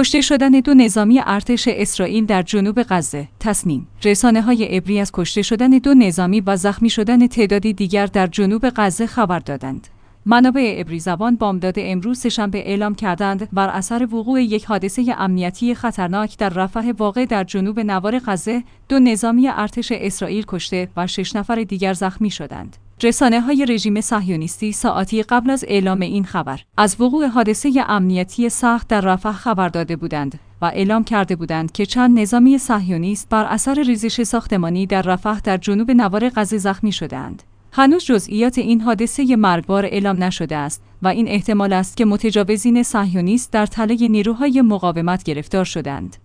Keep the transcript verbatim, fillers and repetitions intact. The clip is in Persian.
کشته شدن دو نظامی ارتش اسرائیل در جنوب غزه. تصنیم: رسانه‌های عبری از کشته شدن دو نظامی و زخمی شدن تعدادی دیگر در جنوب غزه خبر دادند. منابع عبری زبان بامداد امروز سه‌شنبه اعلام کردند بر اثر وقوع یک حادثه امنیتی خطرناک در رفح واقع در جنوب نوار غزه، دو نظامی ارتش اسرائیل کشته و شش نفر دیگر زخمی شدند. رسانه‌های رژیم صهیونیستی ساعاتی قبل از اعلام این خبر از وقوع حادثه امنیتی سخت در رفح خبر داده بودند و اعلام کرده بودند که چند نظامی صهیونیست بر اثر ریزش ساختمانی در رفح در جنوب نوار غزه زخمی شده‌اند. هنوز جزئیات این حادثه مرگبار اعلام نشده است و این احتمال است که متجاوزین صهیونیست در تله نیروهای مقاومت گرفتار شدند.